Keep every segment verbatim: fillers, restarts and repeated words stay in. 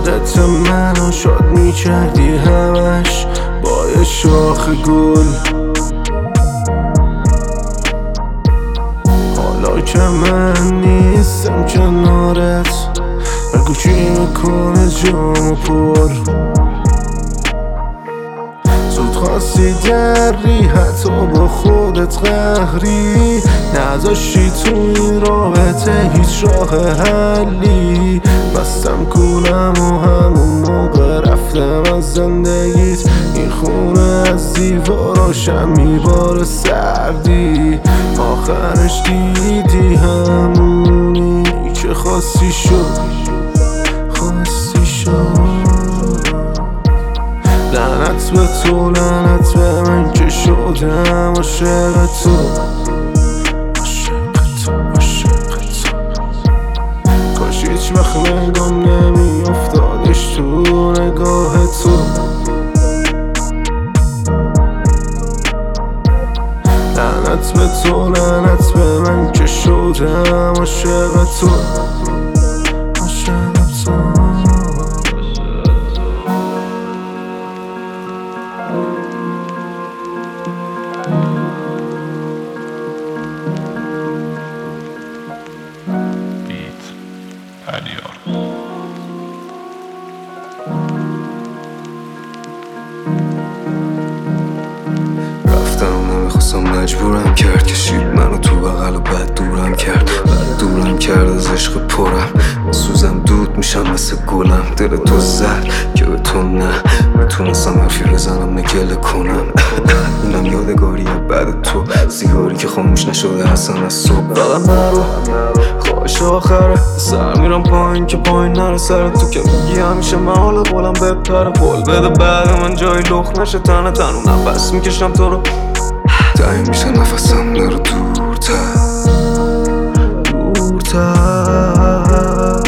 عشقت منو شاد میکردی همش با یه شاخ گل. حالا که من نیستم کنارت بگو چی میکنه جامو پر. زود خواستی دری حتی با خودت قهری، نذاشتی تو این رابطه هیچ راه حلی. بستم کولم و همون موقع رفتم از زندگیت. این خونه از دیواراشم میباره سردی. آخرش دیدی همونی که خواستی شد خواستی شد. لعنت به تو لعنت به من که شدم عاشق تو عاشق تو عاشق تو. کاش هیچ وقت نگام نمی افتادش تو نگاه تو. لعنت به تو لعنت به من که شدم عاشق تو عاشق تو. رفتم نمیخواستم مجبورم کرد، کشید منو تو بغل و بعد دورم کرد. بعد دورم کرد از عشق پرم، سوزم دود میشم مثل گلم. دل تو زد که به تو نه میتونستم حرفی بزنم نگله کنم. اینم یادگاریه بعد تو، سیگاری که خاموش نشده اصلا از صبح. فقط نرو خواهش آخره، سر میرم پایین که پایین نره سر تو که میگی همیشه من حال قولم بپره. قول بده بعد من جای لخ نشه تنه تنو نفس میکشم تو رو. تایی میشه نفسم نرو دورتر دورتر.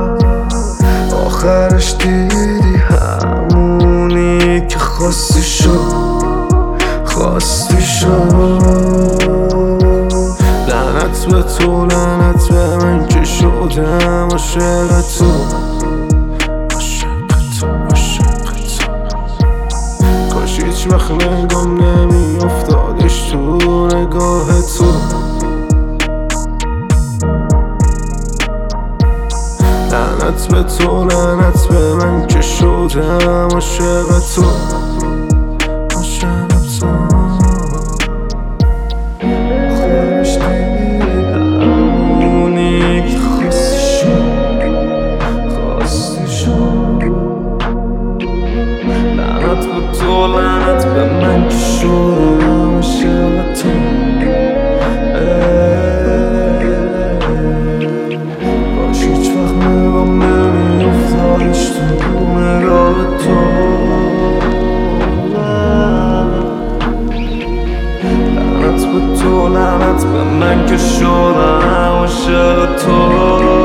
آخرش دیدی همونی که خواستی شد خواستی شد. لعنت به تو لعنت به من که شدم عاشق تو عاشق تو عاشق تو. کاش هیچ وقت نگام نمی افتادش تو نگاه تو. لعنت به تو لعنت به من که شدم عاشق تو عاشق تو. آخرش دیدی همونی که خواستی شد خواستی شد. لعنت به تو لعنت به من که شدم عاشق تو. کاش هیچ وقت نگام نمی افتادش تو نگاه تو. لعنت به تو لعنت به من که شدم عاشق تو.